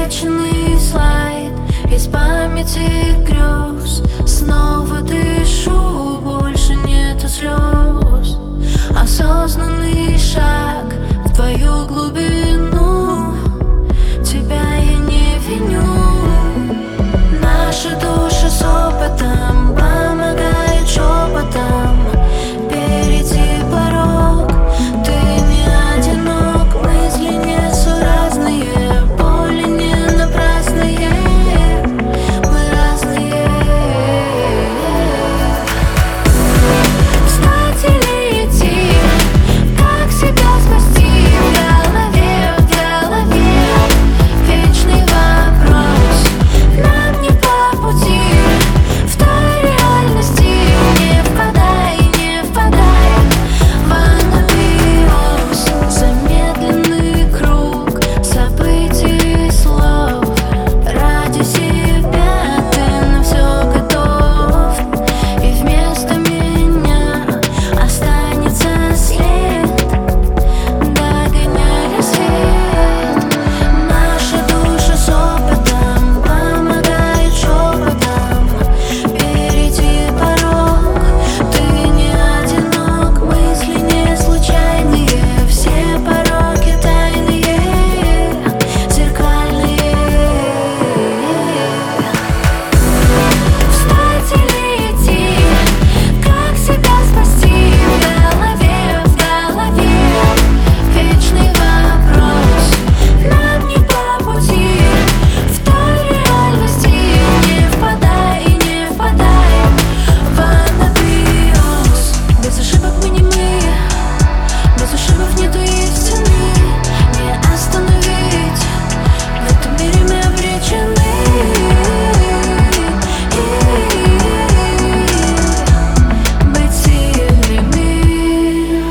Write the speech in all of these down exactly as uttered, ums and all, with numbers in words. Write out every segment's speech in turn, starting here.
вечный слайд из памяти грез. Снова дышу, больше нету слез. Осознанный шаг в твою глубину. Тебя я не виню. Наши души с опытом помогают шепотом перейти порог. Ты не одинок, мысли несуразные, боли не напрасные. Мы разные. Встать или идти, как себя спасти? В голове, в голове вечный вопрос. Нам не по пути в той реальности. Не впадай, не впадай в анабиоз. Замедленный круг событий и слов. Ради себя ты на все готов. И вместо меня останется след, догоняя свет. Наши души с опытом помогают шепотом перейти порог. Ты не одинок, мысли не случайные. Все пороки тайные, зеркальные. Встать или идти, как себя спасти? В голове, в голове вечный вопрос. Нам не по пути в той реальности. Не впадай, не впадай в анабиоз. Без ошибок мы не мы, без ошибок нету истины. Не остановить, в этом мире мы обречены. Быть сильными.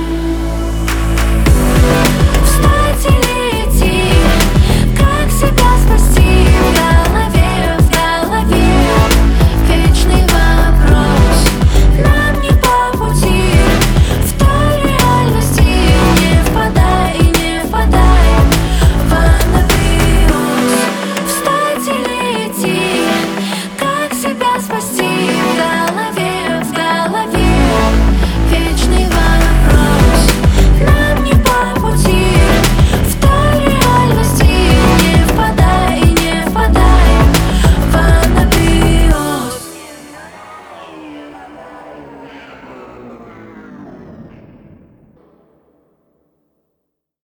Встать или идти, как себя спасти? В голове, в голове вечный вопрос. Нам не по пути в той реальности. Не впадай, не впадай в анабиоз. Встать или идти, как себя спасти? В голове